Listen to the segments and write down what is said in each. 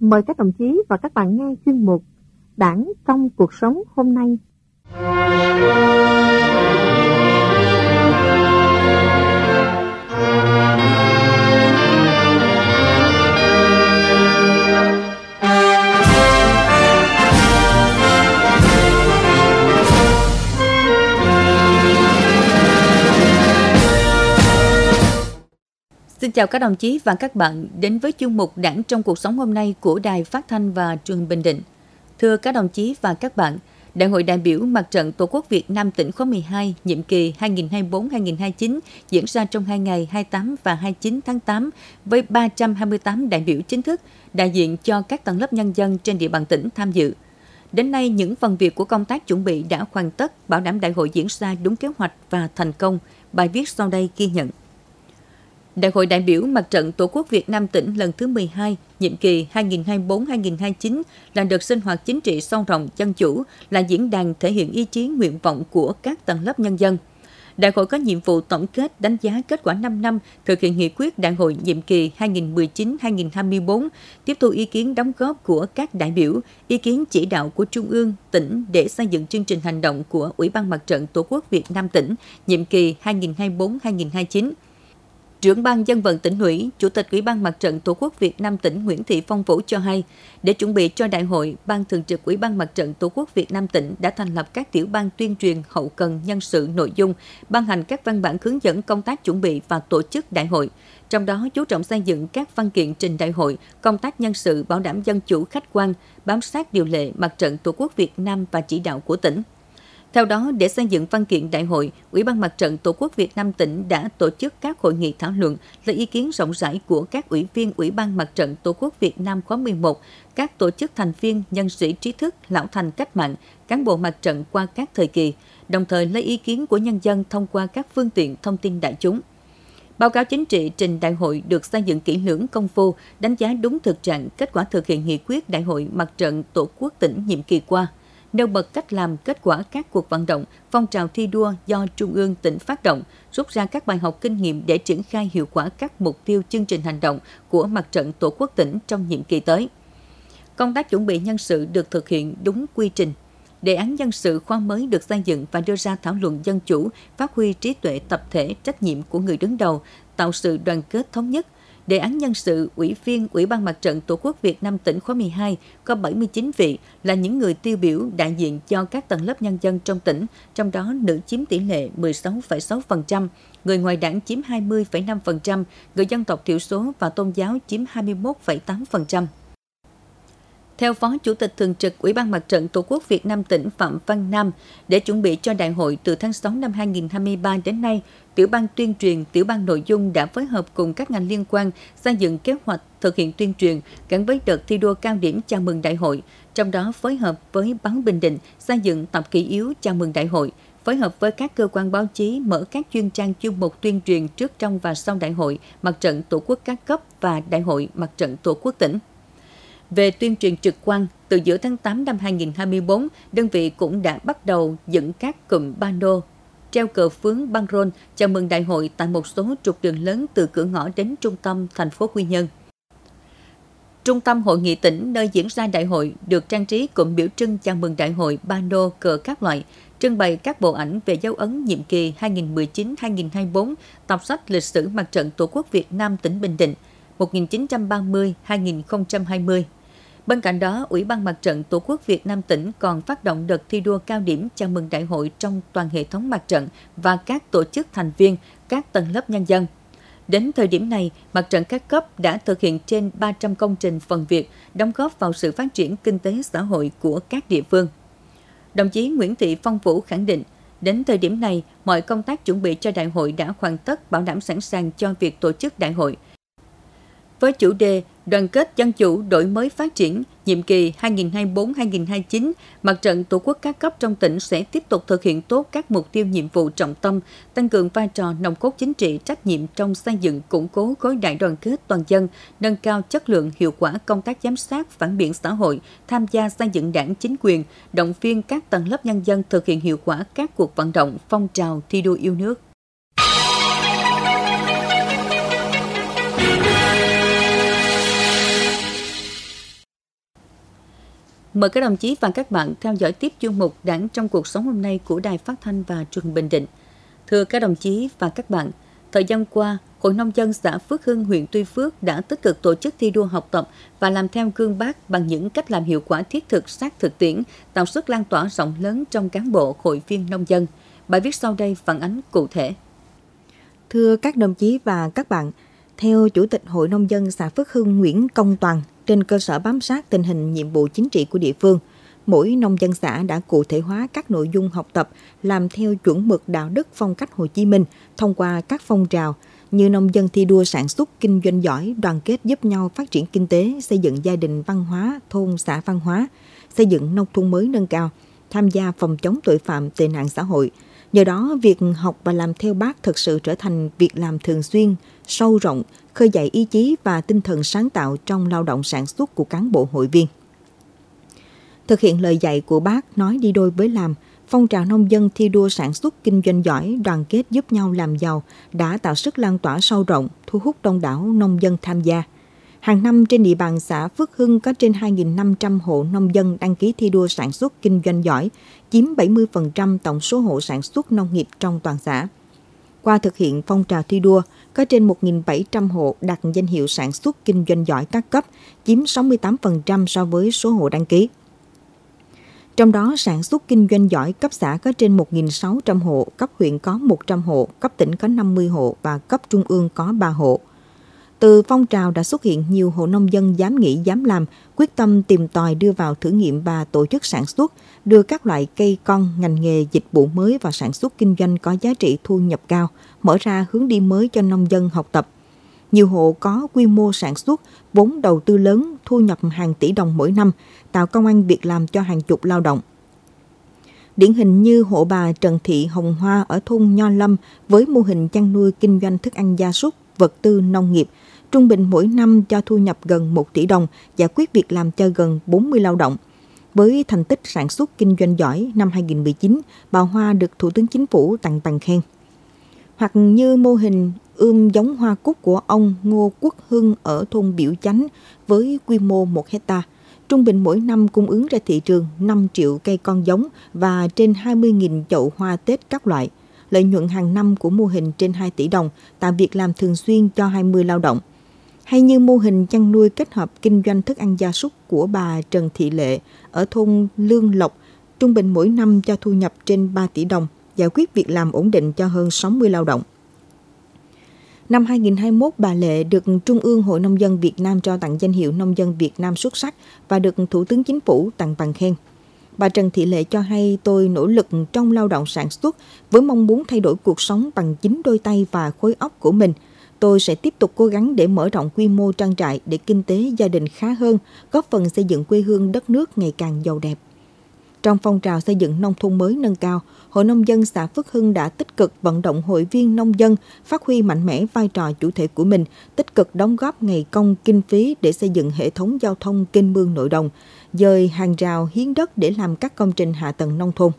Mời các đồng chí và các bạn nghe chuyên mục Đảng trong cuộc sống hôm nay. Xin chào các đồng chí và các bạn đến với chuyên mục Đảng trong cuộc sống hôm nay của Đài Phát thanh và Truyền hình Bình Định. Thưa các đồng chí và các bạn, Đại hội đại biểu Mặt trận Tổ quốc Việt Nam tỉnh khóa 12, nhiệm kỳ 2024-2029 diễn ra trong 2 ngày 28 và 29 tháng 8 với 328 đại biểu chính thức, đại diện cho các tầng lớp nhân dân trên địa bàn tỉnh tham dự. Đến nay, những phần việc của công tác chuẩn bị đã hoàn tất, bảo đảm đại hội diễn ra đúng kế hoạch và thành công. Bài viết sau đây ghi nhận. Đại hội đại biểu Mặt trận Tổ quốc Việt Nam tỉnh lần thứ 12, nhiệm kỳ 2024-2029 là đợt sinh hoạt chính trị sâu rộng dân chủ, là diễn đàn thể hiện ý chí nguyện vọng của các tầng lớp nhân dân. Đại hội có nhiệm vụ tổng kết đánh giá kết quả 5 năm thực hiện nghị quyết đại hội nhiệm kỳ 2019-2024, tiếp thu ý kiến đóng góp của các đại biểu, ý kiến chỉ đạo của Trung ương, tỉnh để xây dựng chương trình hành động của Ủy ban Mặt trận Tổ quốc Việt Nam tỉnh nhiệm kỳ 2024-2029. Trưởng ban Dân vận Tỉnh ủy, Chủ tịch Ủy ban Mặt trận Tổ quốc Việt Nam tỉnh Nguyễn Thị Phong Vũ cho hay, để chuẩn bị cho đại hội, Ban Thường trực Ủy ban Mặt trận Tổ quốc Việt Nam tỉnh đã thành lập các tiểu ban tuyên truyền hậu cần nhân sự nội dung, ban hành các văn bản hướng dẫn công tác chuẩn bị và tổ chức đại hội. Trong đó chú trọng xây dựng các văn kiện trình đại hội, công tác nhân sự bảo đảm dân chủ khách quan, bám sát điều lệ Mặt trận Tổ quốc Việt Nam và chỉ đạo của tỉnh. Theo đó, để xây dựng văn kiện đại hội, Ủy ban Mặt trận Tổ quốc Việt Nam tỉnh đã tổ chức các hội nghị thảo luận, lấy ý kiến rộng rãi của các ủy viên Ủy ban Mặt trận Tổ quốc Việt Nam khóa 11, các tổ chức thành viên, nhân sĩ trí thức, lão thành cách mạng, cán bộ mặt trận qua các thời kỳ, đồng thời lấy ý kiến của nhân dân thông qua các phương tiện thông tin đại chúng. Báo cáo chính trị trình đại hội được xây dựng kỹ lưỡng công phu, đánh giá đúng thực trạng kết quả thực hiện nghị quyết đại hội Mặt trận Tổ quốc tỉnh nhiệm kỳ qua, nêu bật cách làm, kết quả các cuộc vận động, phong trào thi đua do Trung ương tỉnh phát động, rút ra các bài học kinh nghiệm để triển khai hiệu quả các mục tiêu chương trình hành động của Mặt trận Tổ quốc tỉnh trong nhiệm kỳ tới. Công tác chuẩn bị nhân sự được thực hiện đúng quy trình. Đề án nhân sự khóa mới được xây dựng và đưa ra thảo luận dân chủ, phát huy trí tuệ tập thể, trách nhiệm của người đứng đầu, tạo sự đoàn kết thống nhất. Đề án nhân sự ủy viên Ủy ban Mặt trận Tổ quốc Việt Nam tỉnh khóa 12 có 79 vị là những người tiêu biểu đại diện cho các tầng lớp nhân dân trong tỉnh, trong đó nữ chiếm tỷ lệ 16,6%, người ngoài đảng chiếm 20,5%, người dân tộc thiểu số và tôn giáo chiếm 21,8%. Theo Phó Chủ tịch Thường trực Ủy ban Mặt trận Tổ quốc Việt Nam tỉnh Phạm Văn Nam, để chuẩn bị cho đại hội từ tháng 6 năm 2023 đến nay, Tiểu ban tuyên truyền, Tiểu ban nội dung đã phối hợp cùng các ngành liên quan xây dựng kế hoạch thực hiện tuyên truyền gắn với đợt thi đua cao điểm chào mừng đại hội, trong đó phối hợp với báo Bình Định xây dựng tập kỷ yếu chào mừng đại hội, phối hợp với các cơ quan báo chí mở các chuyên trang chuyên mục tuyên truyền trước, trong và sau đại hội Mặt trận Tổ quốc các cấp và đại hội Mặt trận Tổ quốc tỉnh. Về tuyên truyền trực quan, từ giữa tháng 8 năm 2024, đơn vị cũng đã bắt đầu dựng các cụm pano, treo cờ phướng băng rôn chào mừng đại hội tại một số trục đường lớn từ cửa ngõ đến trung tâm thành phố Quy Nhơn. Trung tâm hội nghị tỉnh nơi diễn ra đại hội được trang trí cụm biểu trưng chào mừng đại hội, pano, cờ các loại, trưng bày các bộ ảnh về dấu ấn nhiệm kỳ 2019-2024, tập sách lịch sử Mặt trận Tổ quốc Việt Nam tỉnh Bình Định 1930-2020. Bên cạnh đó, Ủy ban Mặt trận Tổ quốc Việt Nam tỉnh còn phát động đợt thi đua cao điểm chào mừng đại hội trong toàn hệ thống mặt trận và các tổ chức thành viên, các tầng lớp nhân dân. Đến thời điểm này, mặt trận các cấp đã thực hiện trên 300 công trình phần việc, đóng góp vào sự phát triển kinh tế xã hội của các địa phương. Đồng chí Nguyễn Thị Phong Vũ khẳng định, đến thời điểm này, mọi công tác chuẩn bị cho đại hội đã hoàn tất, bảo đảm sẵn sàng cho việc tổ chức đại hội. Với chủ đề Đoàn kết dân chủ đổi mới phát triển, nhiệm kỳ 2024-2029, Mặt trận Tổ quốc các cấp trong tỉnh sẽ tiếp tục thực hiện tốt các mục tiêu nhiệm vụ trọng tâm, tăng cường vai trò nòng cốt chính trị trách nhiệm trong xây dựng củng cố khối đại đoàn kết toàn dân, nâng cao chất lượng hiệu quả công tác giám sát phản biện xã hội, tham gia xây dựng đảng chính quyền, động viên các tầng lớp nhân dân thực hiện hiệu quả các cuộc vận động, phong trào thi đua yêu nước. Mời các đồng chí và các bạn theo dõi tiếp chuyên mục Đảng trong cuộc sống hôm nay của Đài Phát thanh và Truyền hình Bình Định. Thưa các đồng chí và các bạn, thời gian qua, Hội Nông dân xã Phước Hưng, huyện Tuy Phước đã tích cực tổ chức thi đua học tập và làm theo gương Bác bằng những cách làm hiệu quả thiết thực, sát thực tiễn, tạo sức lan tỏa rộng lớn trong cán bộ, hội viên nông dân. Bài viết sau đây phản ánh cụ thể. Thưa các đồng chí và các bạn, theo Chủ tịch Hội Nông dân xã Phước Hưng Nguyễn Công Toàn, trên cơ sở bám sát tình hình nhiệm vụ chính trị của địa phương, mỗi nông dân xã đã cụ thể hóa các nội dung học tập làm theo chuẩn mực đạo đức phong cách Hồ Chí Minh thông qua các phong trào như nông dân thi đua sản xuất kinh doanh giỏi, đoàn kết giúp nhau phát triển kinh tế, xây dựng gia đình văn hóa, thôn xã văn hóa, xây dựng nông thôn mới nâng cao, tham gia phòng chống tội phạm tệ nạn xã hội. Nhờ đó, việc học và làm theo Bác thực sự trở thành việc làm thường xuyên, sâu rộng, khơi dậy ý chí và tinh thần sáng tạo trong lao động sản xuất của cán bộ hội viên. Thực hiện lời dạy của Bác nói đi đôi với làm, phong trào nông dân thi đua sản xuất kinh doanh giỏi, đoàn kết giúp nhau làm giàu đã tạo sức lan tỏa sâu rộng, thu hút đông đảo nông dân tham gia. Hàng năm trên địa bàn xã Phước Hưng có trên 2.500 hộ nông dân đăng ký thi đua sản xuất kinh doanh giỏi, chiếm 70% tổng số hộ sản xuất nông nghiệp trong toàn xã. Qua thực hiện phong trào thi đua, có trên 1.700 hộ đạt danh hiệu sản xuất kinh doanh giỏi các cấp, chiếm 68% so với số hộ đăng ký. Trong đó, sản xuất kinh doanh giỏi cấp xã có trên 1.600 hộ, cấp huyện có 100 hộ, cấp tỉnh có 50 hộ và cấp trung ương có 3 hộ. Từ phong trào đã xuất hiện nhiều hộ nông dân dám nghĩ dám làm, quyết tâm tìm tòi đưa vào thử nghiệm và tổ chức sản xuất, đưa các loại cây con, ngành nghề, dịch vụ mới vào sản xuất kinh doanh có giá trị thu nhập cao, mở ra hướng đi mới cho nông dân học tập. Nhiều hộ có quy mô sản xuất, vốn đầu tư lớn, thu nhập hàng tỷ đồng mỗi năm, tạo công ăn việc làm cho hàng chục lao động. Điển hình như hộ bà Trần Thị Hồng Hoa ở thôn Nho Lâm với mô hình chăn nuôi kinh doanh thức ăn gia súc, vật tư nông nghiệp, trung bình mỗi năm cho thu nhập gần 1 tỷ đồng, giải quyết việc làm cho gần 40 lao động. Với thành tích sản xuất kinh doanh giỏi năm 2019, bà Hoa được Thủ tướng Chính phủ tặng bằng khen. Hoặc như mô hình ươm giống hoa cúc của ông Ngô Quốc Hưng ở thôn Biểu Chánh với quy mô 1 hectare, trung bình mỗi năm cung ứng ra thị trường 5 triệu cây con giống và trên 20.000 chậu hoa Tết các loại. Lợi nhuận hàng năm của mô hình trên 2 tỷ đồng, tạo việc làm thường xuyên cho 20 lao động. Hay như mô hình chăn nuôi kết hợp kinh doanh thức ăn gia súc của bà Trần Thị Lệ ở thôn Lương Lộc, trung bình mỗi năm cho thu nhập trên 3 tỷ đồng, giải quyết việc làm ổn định cho hơn 60 lao động. Năm 2021, bà Lệ được Trung ương Hội Nông dân Việt Nam trao tặng danh hiệu Nông dân Việt Nam xuất sắc và được Thủ tướng Chính phủ tặng bằng khen. Bà Trần Thị Lệ cho hay tôi nỗ lực trong lao động sản xuất với mong muốn thay đổi cuộc sống bằng chính đôi tay và khối óc của mình. Tôi sẽ tiếp tục cố gắng để mở rộng quy mô trang trại để kinh tế gia đình khá hơn, góp phần xây dựng quê hương đất nước ngày càng giàu đẹp. Trong phong trào xây dựng nông thôn mới nâng cao, Hội Nông dân xã Phước Hưng đã tích cực vận động hội viên nông dân phát huy mạnh mẽ vai trò chủ thể của mình, tích cực đóng góp ngày công kinh phí để xây dựng hệ thống giao thông kênh mương nội đồng, dời hàng rào hiến đất để làm các công trình hạ tầng nông thôn.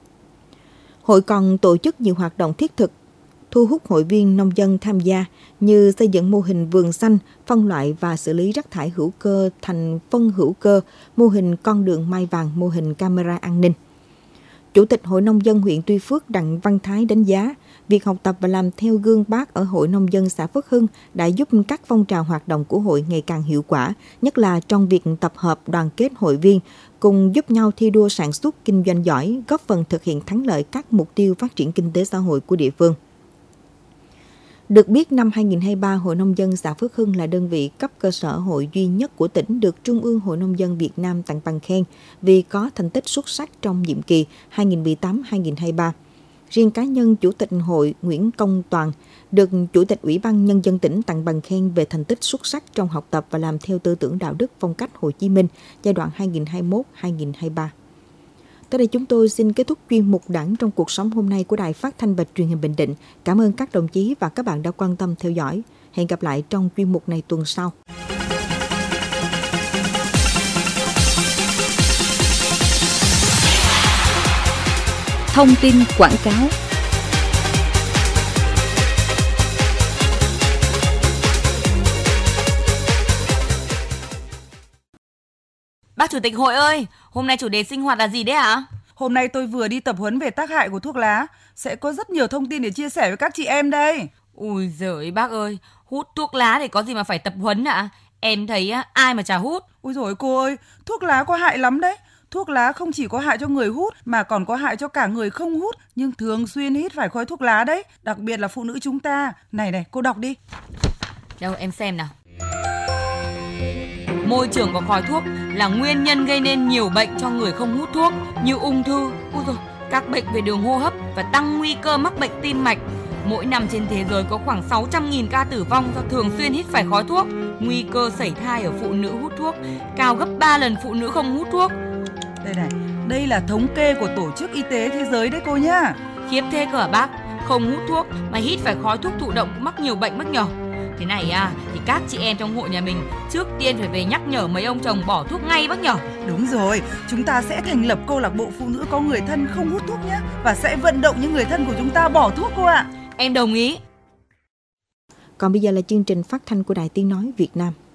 Hội còn tổ chức nhiều hoạt động thiết thực, thu hút hội viên nông dân tham gia như xây dựng mô hình vườn xanh, phân loại và xử lý rác thải hữu cơ thành phân hữu cơ, mô hình con đường mai vàng, mô hình camera an ninh. Chủ tịch Hội Nông dân huyện Tuy Phước Đặng Văn Thái đánh giá, việc học tập và làm theo gương Bác ở Hội Nông dân xã Phước Hưng đã giúp các phong trào hoạt động của hội ngày càng hiệu quả, nhất là trong việc tập hợp đoàn kết hội viên, cùng giúp nhau thi đua sản xuất kinh doanh giỏi, góp phần thực hiện thắng lợi các mục tiêu phát triển kinh tế xã hội của địa phương. Được biết, năm 2023, Hội Nông dân xã Phước Hưng là đơn vị cấp cơ sở hội duy nhất của tỉnh được Trung ương Hội Nông dân Việt Nam tặng bằng khen vì có thành tích xuất sắc trong nhiệm kỳ 2018-2023. Riêng cá nhân Chủ tịch Hội Nguyễn Công Toàn được Chủ tịch Ủy ban Nhân dân tỉnh tặng bằng khen về thành tích xuất sắc trong học tập và làm theo tư tưởng đạo đức phong cách Hồ Chí Minh giai đoạn 2021-2023. Tới đây chúng tôi xin kết thúc chuyên mục Đảng trong cuộc sống hôm nay của Đài Phát thanh và Truyền hình Bình Định. Cảm ơn các đồng chí và các bạn đã quan tâm theo dõi. Hẹn gặp lại trong chuyên mục này tuần sau. Thông tin quảng cáo. Bác Chủ tịch hội ơi, hôm nay chủ đề sinh hoạt là gì đấy ạ? Hôm nay tôi vừa đi tập huấn về tác hại của thuốc lá, sẽ có rất nhiều thông tin để chia sẻ với các chị em đây. Ui giời bác ơi, hút thuốc lá thì có gì mà phải tập huấn ạ? Em thấy ai mà chả hút. Ôi dồi cô ơi, thuốc lá có hại lắm đấy. Thuốc lá không chỉ có hại cho người hút mà còn có hại cho cả người không hút nhưng thường xuyên hít phải khói thuốc lá đấy, đặc biệt là phụ nữ chúng ta. Này, cô đọc đi. Đâu em xem nào. Môi trường có khói thuốc là nguyên nhân gây nên nhiều bệnh cho người không hút thuốc như ung thư, các bệnh về đường hô hấp và tăng nguy cơ mắc bệnh tim mạch. Mỗi năm trên thế giới có khoảng 600.000 ca tử vong do thường xuyên hít phải khói thuốc. Nguy cơ sảy thai ở phụ nữ hút thuốc cao gấp 3 lần phụ nữ không hút thuốc. Đây là thống kê của Tổ chức Y tế Thế giới đấy cô nhá. Khiếp thế cơ bác, không hút thuốc mà hít phải khói thuốc thụ động mắc nhiều bệnh mất nhờ. Thế này thì các chị em trong hội nhà mình trước tiên phải về nhắc nhở mấy ông chồng bỏ thuốc ngay bác nhở. Đúng rồi, chúng ta sẽ thành lập câu lạc bộ phụ nữ có người thân không hút thuốc nhé, và sẽ vận động những người thân của chúng ta bỏ thuốc cô ạ. Em đồng ý. Còn bây giờ là chương trình phát thanh của Đài Tiếng Nói Việt Nam.